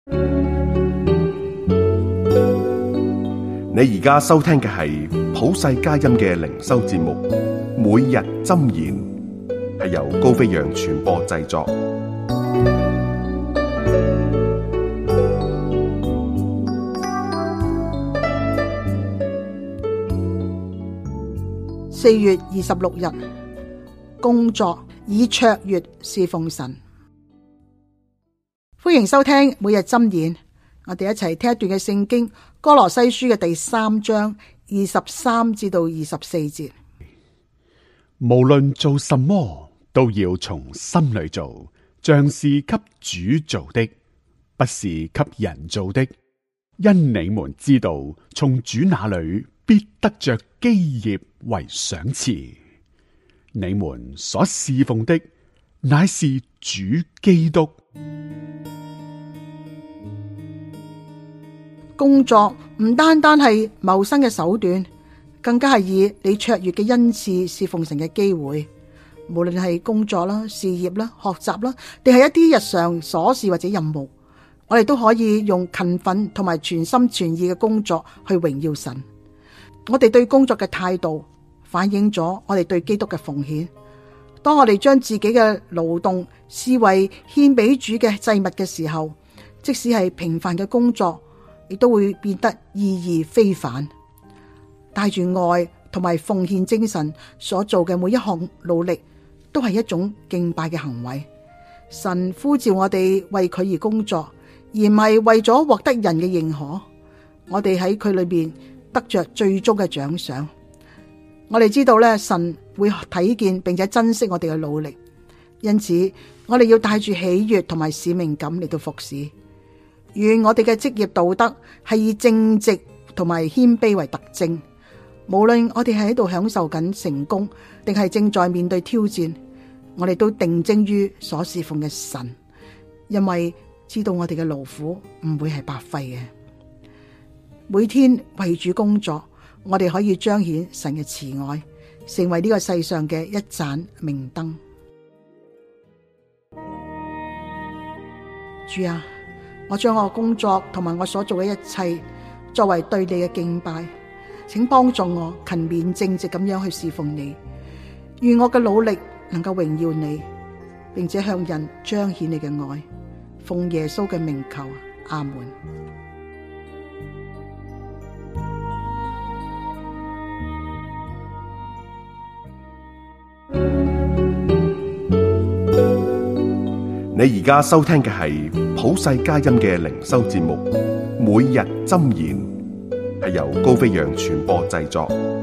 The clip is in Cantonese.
你而家收聽嘅係普世佳音嘅靈修節目，每日箴言，係由高飛揚傳播製作。 4月26日，工作以卓越侍奉神。歡迎收聽每日箴言，我哋一齊聽一段嘅聖經，歌羅西書嘅第3章23至到24節。 無論做什麼，都要從心裏做，像是給主做的，不是給人做的。因你們知道，從主那裏必得着基業為賞賜。你們所侍奉的，乃是主基督。 工作唔單單係謀生嘅手段，更加係以你卓越嘅恩賜侍奉神嘅機會。無論係工作啦、事業啦、學習啦，定係一啲日常瑣事或者任務，我哋都可以用勤奮同埋全心全意嘅工作去榮耀神。我哋對工作嘅態度反映咗我哋對基督嘅奉獻。當我哋將自己嘅勞動視為獻俾主嘅祭物嘅時候，即使係平凡嘅工作，亦都會變得意義非凡。帶住愛同埋奉獻精神所做嘅每一項努力，都係一種敬拜嘅行為。神呼召我哋為佢而工作，而唔係為咗獲得人嘅認可。我哋喺佢裏邊得着最終嘅獎賞。我哋知道咧，神會睇見並且珍惜我哋嘅努力，因此我哋要帶住喜悅同埋使命感嚟到服侍。願我哋嘅職業道德係以正直同埋謙卑為特徵。無論我哋係喺度享受緊成功，定係正在面對挑戰，我哋都定睛於所侍奉嘅神，因為知道我哋嘅勞苦唔會係白費嘅。每天為主工作，我哋可以彰顯神嘅慈愛，成為呢個世上嘅一盞明燈。主啊，我將我工作同埋我所做嘅一切作為對你嘅敬拜，請幫助我勤勉正直咁樣去侍奉你。願我嘅努力能夠榮耀你，並且向人彰顯你嘅愛。奉耶穌嘅名求，阿門。 你而家收聽嘅係普世佳音嘅靈修節目，每日箴言，係由高飛揚傳播製作。